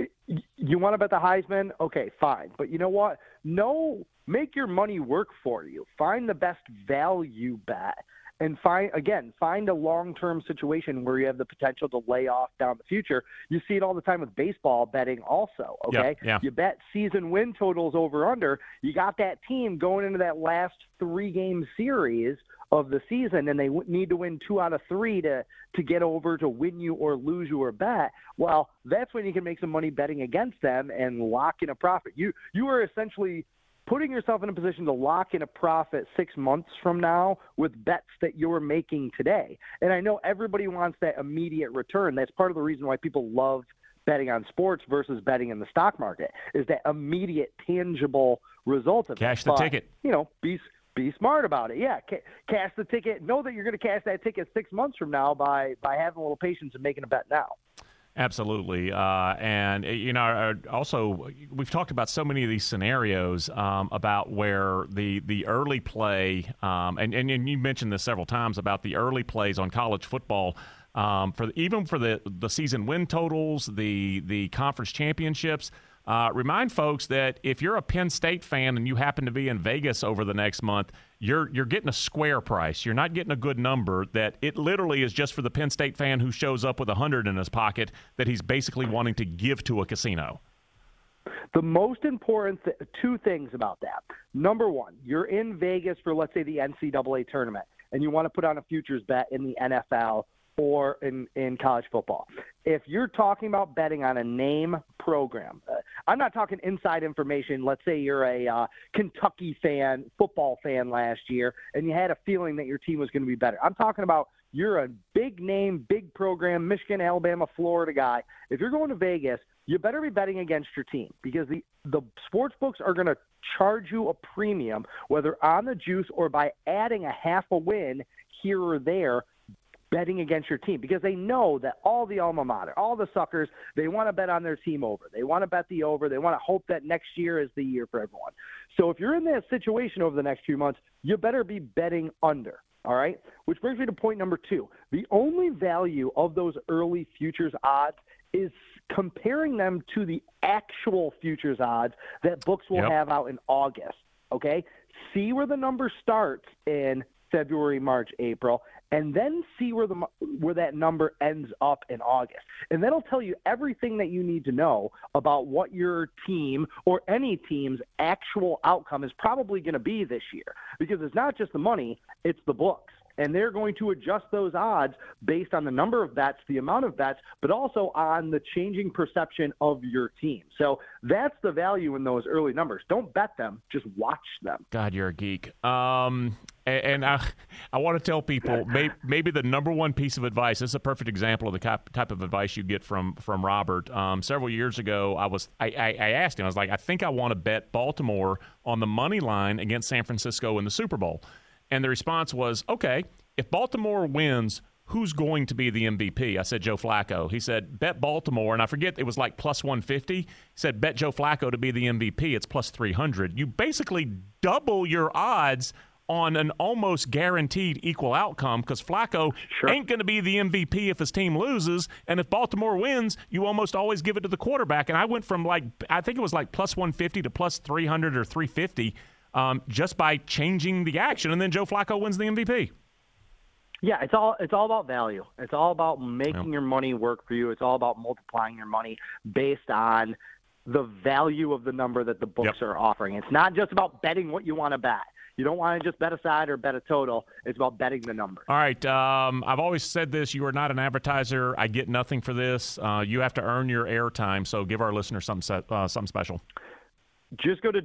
You want to bet the Heisman? Okay, fine. But you know what? No, make your money work for you. Find the best value bet and find a long-term situation where you have the potential to lay off down the future. You see it all the time with baseball betting also, okay? Yeah. You bet season win totals over under. You got that team going into that last 3-game series of the season, and they need to win 2 out of 3 to get over, to win you or lose you or bet. Well, that's when you can make some money betting against them and lock in a profit. You are essentially putting yourself in a position to lock in a profit 6 months from now with bets that you're making today. And I know everybody wants that immediate return. That's part of the reason why people love betting on sports versus betting in the stock market, is that immediate, tangible result of Cash the ticket. Be smart about it. Yeah, cash the ticket. Know that you're going to cash that ticket 6 months from now by having a little patience and making a bet now. Absolutely. Also, we've talked about so many of these scenarios about where the early play, and you mentioned this several times about the early plays on college football, for the season win totals, the conference championships. Remind folks that if you're a Penn State fan and you happen to be in Vegas over the next month, you're getting a square price. You're not getting a good number. That it literally is just for the Penn State fan who shows up with $100 in his pocket that he's basically wanting to give to a casino. The most important 2 things about that. Number one, you're in Vegas for, let's say, the NCAA tournament, and you want to put on a futures bet in the NFL or in college football. If you're talking about betting on a name program, I'm not talking inside information. Let's say you're a Kentucky football fan last year, and you had a feeling that your team was going to be better. I'm talking about you're a big name, big program, Michigan, Alabama, Florida guy. If you're going to Vegas, you better be betting against your team, because the sports books are going to charge you a premium, whether on the juice or by adding a half a win here or there, betting against your team, because they know that all the alma mater, all the suckers, they want to bet on their team over. They want to bet the over. They want to hope that next year is the year for everyone. So if you're in that situation over the next few months, you better be betting under, all right? Which brings me to point number 2. The only value of those early futures odds is comparing them to the actual futures odds that books will have out in August, okay? See where the number starts in February, March, April, and then see where that number ends up in August. And that'll tell you everything that you need to know about what your team or any team's actual outcome is probably going to be this year. Because it's not just the money, it's the books. And they're going to adjust those odds based on the number of bets, the amount of bets, but also on the changing perception of your team. So that's the value in those early numbers. Don't bet them, just watch them. God, you're a geek. And I want to tell people maybe the number one piece of advice. This is a perfect example of the type of advice you get from Robert. Several years ago, I asked him. I was like, I think I want to bet Baltimore on the money line against San Francisco in the Super Bowl. And the response was, okay, if Baltimore wins, who's going to be the MVP? I said Joe Flacco. He said, bet Baltimore, and I forget, it was like plus 150. He said, bet Joe Flacco to be the MVP. It's plus 300. You basically double your odds on an almost guaranteed equal outcome because Flacco ain't going to be the MVP if his team loses, and if Baltimore wins, you almost always give it to the quarterback. And I went from I think it was like plus 150 to plus 300 or 350 just by changing the action, and then Joe Flacco wins the MVP. Yeah, it's all about value. It's all about making your money work for you. It's all about multiplying your money based on the value of the number that the books are offering. It's not just about betting what you want to bet. You don't want to just bet a side or bet a total. It's about betting the number. All right. I've always said this. You are not an advertiser. I get nothing for this. You have to earn your airtime, so give our listeners something special. Just go to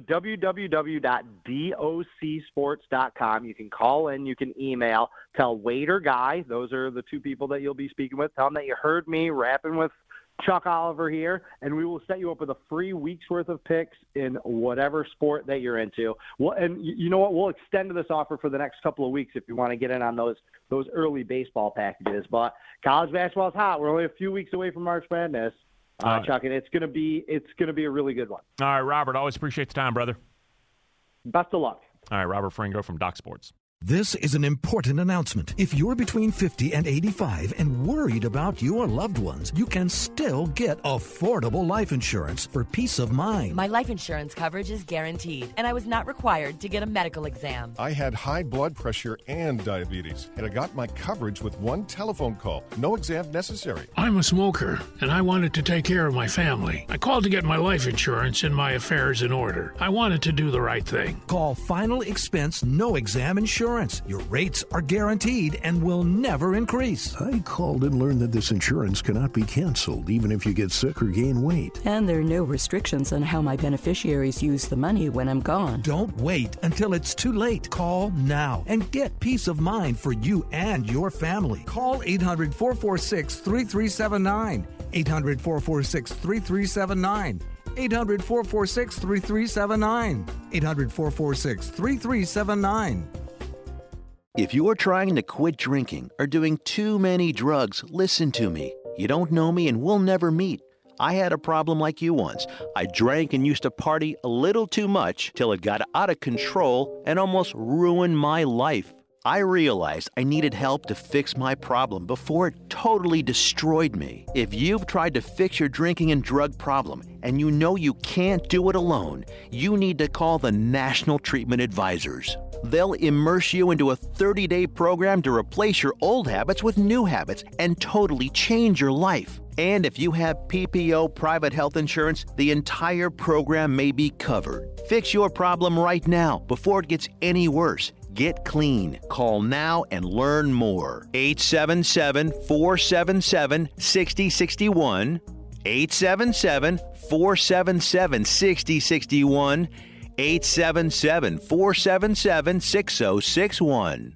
www.docsports.com. You can call in. You can email. Tell Wade or Guy. Those are the two people that you'll be speaking with. Tell them that you heard me rapping with Chuck Oliver here, and we will set you up with a free week's worth of picks in whatever sport that you're into. Well, and you know what? We'll extend this offer for the next couple of weeks if you want to get in on those early baseball packages. But college basketball is hot. We're only a few weeks away from March Madness, Chuck, and it's gonna be a really good one. All right, Robert. Always appreciate the time, brother. Best of luck. All right, Robert Fringo from Doc Sports. This is an important announcement. If you're between 50 and 85 and worried about your loved ones, you can still get affordable life insurance for peace of mind. My life insurance coverage is guaranteed, and I was not required to get a medical exam. I had high blood pressure and diabetes, and I got my coverage with one telephone call. No exam necessary. I'm a smoker, and I wanted to take care of my family. I called to get my life insurance and my affairs in order. I wanted to do the right thing. Call Final Expense No Exam Insurance. Your rates are guaranteed and will never increase. I called and learned that this insurance cannot be canceled, even if you get sick or gain weight. And there are no restrictions on how my beneficiaries use the money when I'm gone. Don't wait until it's too late. Call now and get peace of mind for you and your family. Call 800-446-3379. 800-446-3379. 800-446-3379. 800-446-3379. If you're trying to quit drinking or doing too many drugs, listen to me. You don't know me and we'll never meet. I had a problem like you once. I drank and used to party a little too much till it got out of control and almost ruined my life. I realized I needed help to fix my problem before it totally destroyed me. If you've tried to fix your drinking and drug problem and you know you can't do it alone, you need to call the National Treatment Advisors. They'll immerse you into a 30-day program to replace your old habits with new habits and totally change your life. And if you have PPO private health insurance, the entire program may be covered. Fix your problem right now before it gets any worse. Get clean. Call now and learn more. 877-477-6061. 877-477-6061. 877-477-6061.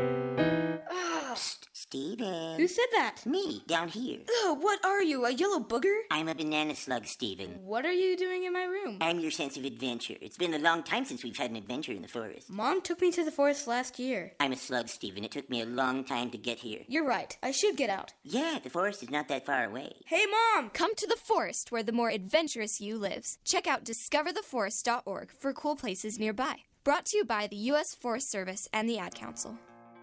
Steven. Who said that? Me, down here. Ugh, what are you, a yellow booger? I'm a banana slug, Steven. What are you doing in my room? I'm your sense of adventure. It's been a long time since we've had an adventure in the forest. Mom took me to the forest last year. I'm a slug, Steven. It took me a long time to get here. You're right. I should get out. Yeah, the forest is not that far away. Hey, Mom! Come to the forest where the more adventurous you lives. Check out discovertheforest.org for cool places nearby. Brought to you by the U.S. Forest Service and the Ad Council.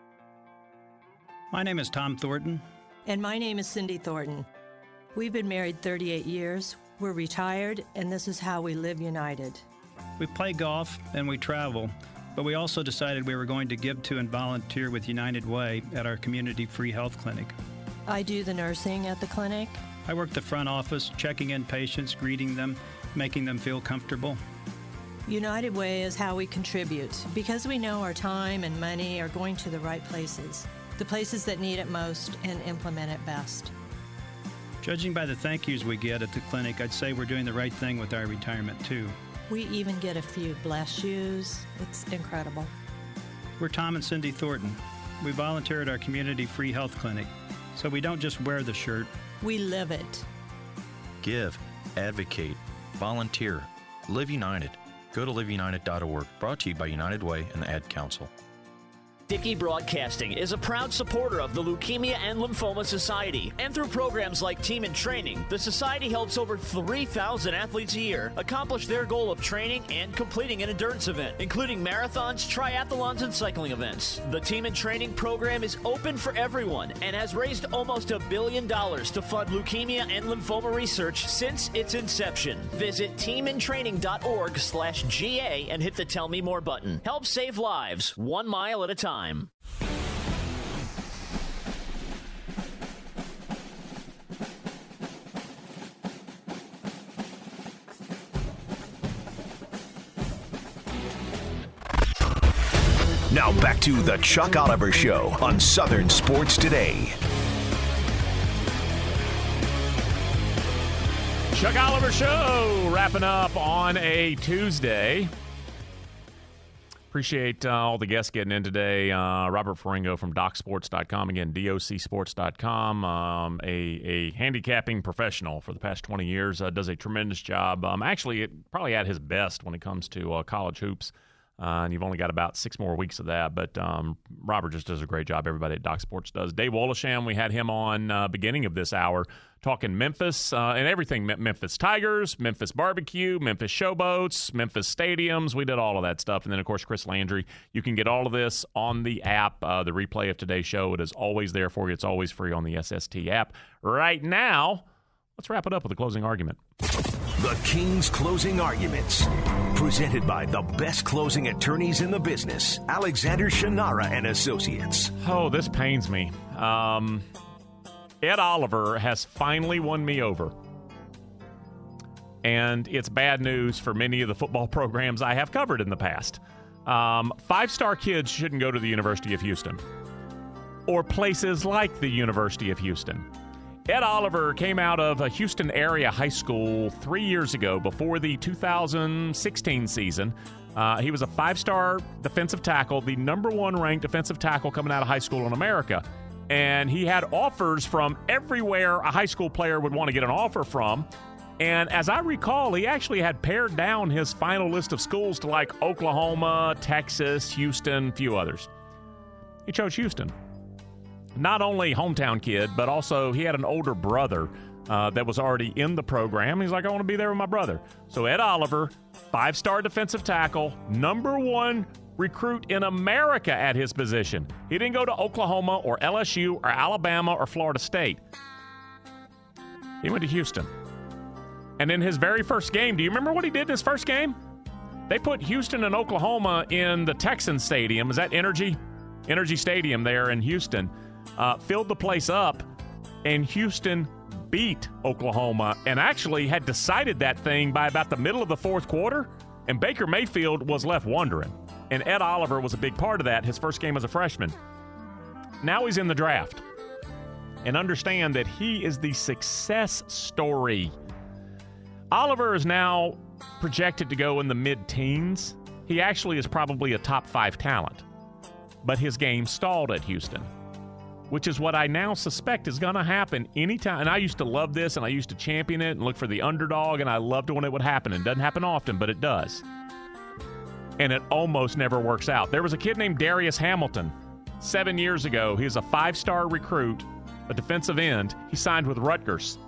My name is Tom Thornton. And my name is Cindy Thornton. We've been married 38 years. We're retired, and this is how we live united. We play golf and we travel, but we also decided we were going to give to and volunteer with United Way at our community free health clinic. I do the nursing at the clinic. I work the front office, checking in patients, greeting them, making them feel comfortable. United Way is how we contribute, because we know our time and money are going to the right places. The places that need it most and implement it best. Judging by the thank yous we get at the clinic, I'd say we're doing the right thing with our retirement, too. We even get a few bless yous. It's incredible. We're Tom and Cindy Thornton. We volunteer at our community free health clinic, so we don't just wear the shirt. We live it. Give, advocate, volunteer, live united. Go to liveunited.org. Brought to you by United Way and the Ad Council. Dickey Broadcasting is a proud supporter of the Leukemia and Lymphoma Society, and through programs like Team in Training, the Society helps over 3,000 athletes a year accomplish their goal of training and completing an endurance event, including marathons, triathlons, and cycling events. The Team in Training program is open for everyone and has raised almost $1 billion to fund leukemia and lymphoma research since its inception. Visit teamintraining.org/GA and hit the Tell Me More button. Help save lives, 1 mile at a time. Now back to the Chuck Oliver Show on Southern Sports Today. Chuck Oliver Show wrapping up on a Tuesday. Appreciate all the guests getting in today. Robert Ferringo from DocSports.com. Again, DocSports.com. A handicapping professional for the past 20 years. Does a tremendous job. Actually, probably at his best when it comes to college hoops. And you've only got about 6 more weeks of that. But Robert just does a great job. Everybody at Doc Sports does. Dave Wolasham, we had him on beginning of this hour talking Memphis and everything. Memphis Tigers, Memphis Barbecue, Memphis Showboats, Memphis Stadiums. We did all of that stuff. And then, of course, Chris Landry. You can get all of this on the app. The replay of today's show, it is always there for you. It's always free on the SST app. Right now, let's wrap it up with a closing argument. The King's Closing Arguments, presented by the best closing attorneys in the business, Alexander Shannara and Associates. Oh, this pains me. Ed Oliver has finally won me over. And it's bad news for many of the football programs I have covered in the past. 5-star kids shouldn't go to the University of Houston or places like the University of Houston. Ed Oliver came out of a Houston area high school 3 years ago before the 2016 season. He was a 5-star defensive tackle, the number 1 ranked defensive tackle coming out of high school in America. And he had offers from everywhere a high school player would want to get an offer from. And as I recall, he actually had pared down his final list of schools to like Oklahoma, Texas, Houston, a few others. He chose Houston. Not only hometown kid, but also he had an older brother that was already in the program. He's like, I want to be there with my brother. So Ed Oliver, 5-star defensive tackle, number 1 recruit in America at his position. He didn't go to Oklahoma or LSU or Alabama or Florida State. He went to Houston. And in his very first game, do you remember what he did in his first game? They put Houston and Oklahoma in the Texans Stadium. Is that Energy Stadium there in Houston? Filled the place up, and Houston beat Oklahoma and actually had decided that thing by about the middle of the fourth quarter, and Baker Mayfield was left wondering. And Ed Oliver was a big part of that, his first game as a freshman. Now he's in the draft. And understand that he is the success story. Oliver is now projected to go in the mid-teens. He actually is probably a top 5 talent. But his game stalled at Houston, which is what I now suspect is going to happen anytime. And I used to love this, and I used to champion it and look for the underdog, and I loved it when it would happen. It doesn't happen often, but it does. And it almost never works out. There was a kid named Darius Hamilton 7 years ago. He was a 5-star recruit, a defensive end. He signed with Rutgers.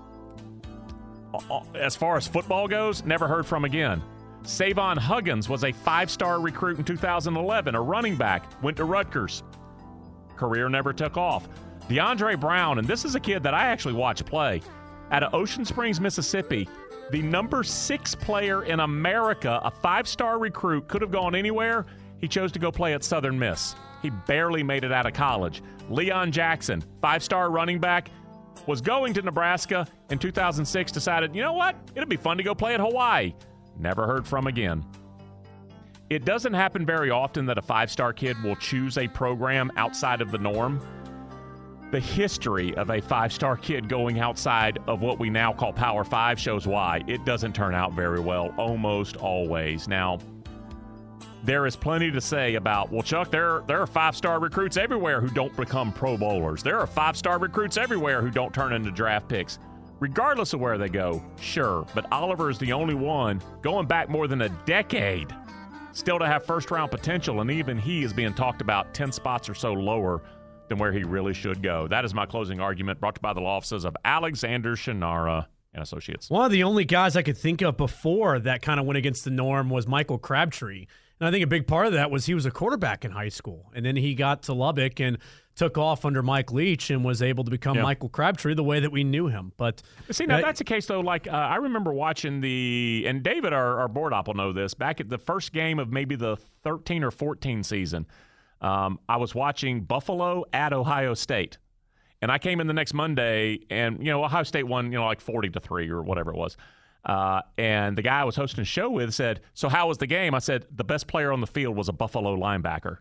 As far as football goes, never heard from again. Savon Huggins was a 5-star recruit in 2011, a running back, went to Rutgers. Career never took off. DeAndre Brown, and this is a kid that I actually watch play, out of Ocean Springs, Mississippi, the number 6 player in America, a 5-star recruit, could have gone anywhere. He chose to go play at Southern Miss. He barely made it out of college. Leon Jackson, 5-star running back, was going to Nebraska in 2006, decided, you know what, it'd be fun to go play at Hawaii. Never heard from again. It doesn't happen very often that a 5-star kid will choose a program outside of the norm. The history of a 5-star kid going outside of what we now call Power 5 shows why. It doesn't turn out very well, almost always. Now, there is plenty to say about, well, Chuck, there are 5-star recruits everywhere who don't become Pro Bowlers. There are 5-star recruits everywhere who don't turn into draft picks. Regardless of where they go, sure. But Oliver is the only one going back more than a decade still to have first-round potential, and even he is being talked about 10 spots or so lower than where he really should go. That is my closing argument, brought to you by the law offices of Alexander Shinara and Associates. One of the only guys I could think of before that kind of went against the norm was Michael Crabtree. And I think a big part of that was he was a quarterback in high school. And then he got to Lubbock and took off under Mike Leach and was able to become Michael Crabtree the way that we knew him. But see, now that's the case, though. Like, I remember watching and David, our board op, will know this, back at the first game of maybe the 13 or 14 season, I was watching Buffalo at Ohio State. And I came in the next Monday, and, Ohio State won, like 40-3 or whatever it was. And the guy I was hosting a show with said, "So how was the game?" I said, "The best player on the field was a Buffalo linebacker."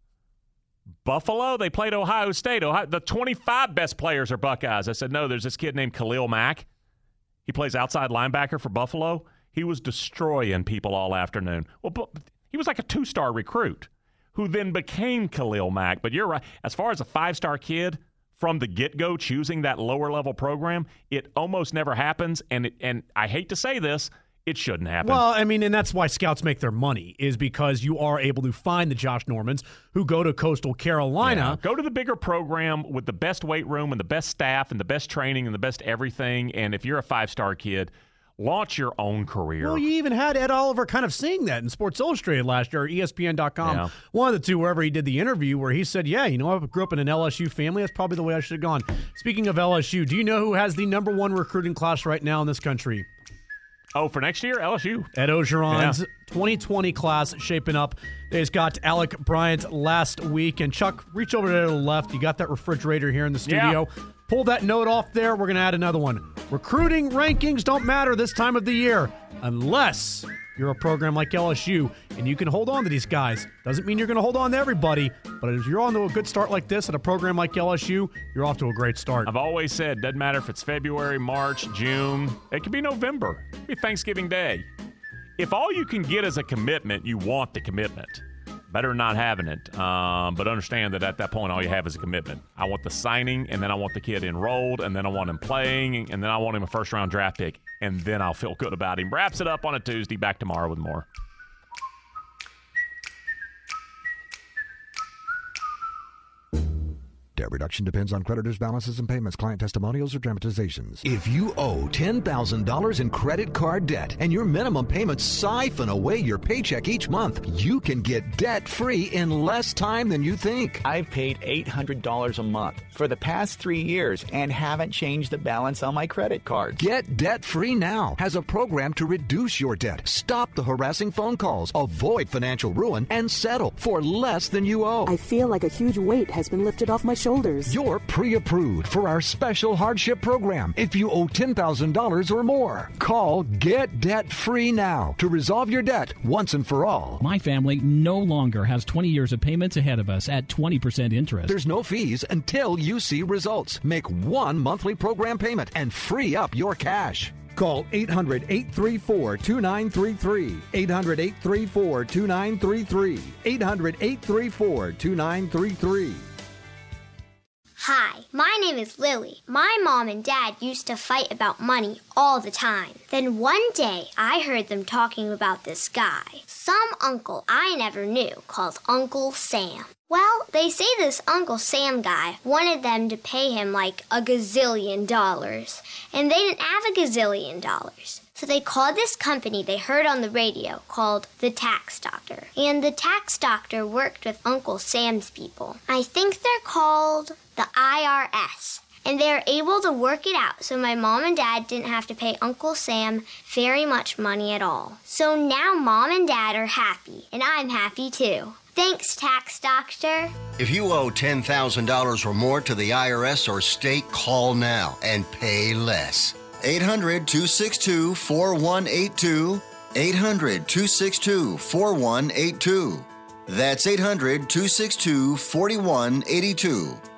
Buffalo? They played Ohio State. The 25 best players are Buckeyes. I said, "No, there's this kid named Khalil Mack. He plays outside linebacker for Buffalo. He was destroying people all afternoon." Well, he was like a 2-star recruit who then became Khalil Mack. But you're right. As far as a 5-star kid, from the get-go choosing that lower-level program, it almost never happens, and I hate to say this, it shouldn't happen. Well, I mean, and that's why scouts make their money, is because you are able to find the Josh Normans who go to Coastal Carolina. Yeah. Go to the bigger program with the best weight room and the best staff and the best training and the best everything, and if you're a 5-star kid, launch your own career. Well, you even had Ed Oliver kind of saying that in Sports Illustrated last year, or ESPN.com. One of the two, wherever he did the interview, where he said, I grew up in an LSU family. That's probably the way I should have gone. Speaking of LSU, do you know who has the number 1 recruiting class right now in this country? Oh, for next year, LSU. Ed Ogeron's 2020 class shaping up. They just got Alec Bryant last week. And Chuck, reach over there to the left. You got that refrigerator here in the studio. Yeah. Pull that note off there. We're going to add another one. Recruiting rankings don't matter this time of the year unless you're a program like LSU and you can hold on to these guys. Doesn't mean you're going to hold on to everybody, but if you're on to a good start like this at a program like LSU, you're off to a great start. I've always said, doesn't matter if it's February, March, June. It could be November. It could be Thanksgiving Day. If all you can get is a commitment, you want the commitment. Better not having it, but understand that at that point, all you have is a commitment. I want the signing, and then I want the kid enrolled, and then I want him playing, and then I want him a first-round draft pick, and then I'll feel good about him. Wraps it up on a Tuesday. Back tomorrow with more. Debt reduction depends on creditors' balances and payments, client testimonials, or dramatizations. If you owe $10,000 in credit card debt and your minimum payments siphon away your paycheck each month, you can get debt-free in less time than you think. I've paid $800 a month for the past 3 years and haven't changed the balance on my credit cards. Get debt-free now has a program to reduce your debt, stop the harassing phone calls, avoid financial ruin, and settle for less than you owe. I feel like a huge weight has been lifted off my shoulders. You're pre-approved for our special hardship program if you owe $10,000 or more. Call Get Debt Free now to resolve your debt once and for all. My family no longer has 20 years of payments ahead of us at 20% interest. There's no fees until you see results. Make one monthly program payment and free up your cash. Call 800-834-2933. 800-834-2933. 800-834-2933. Hi, my name is Lily. My mom and dad used to fight about money all the time. Then one day, I heard them talking about this guy, some uncle I never knew, called Uncle Sam. Well, they say this Uncle Sam guy wanted them to pay him like $1 gazillion, and they didn't have $1 gazillion. So they called this company they heard on the radio called the Tax Doctor. And the Tax Doctor worked with Uncle Sam's people. I think they're called the IRS. And they were able to work it out so my mom and dad didn't have to pay Uncle Sam very much money at all. So now mom and dad are happy, and I'm happy too. Thanks, Tax Doctor. If you owe $10,000 or more to the IRS or state, call now and pay less. 800-262-4182. 800-262-4182. That's 800-262-4182.